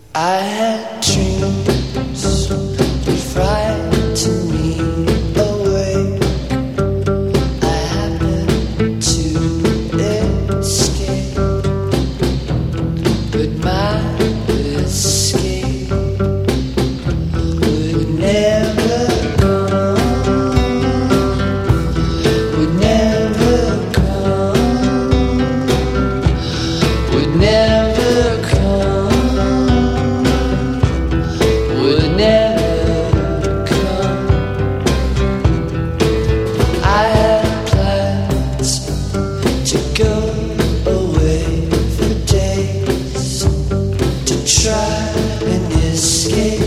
I had dreams that frightened me away. I happened to escape, but my escape would never come, would never come, would never come. Would never come. I had plans to go away for days, to try and escape.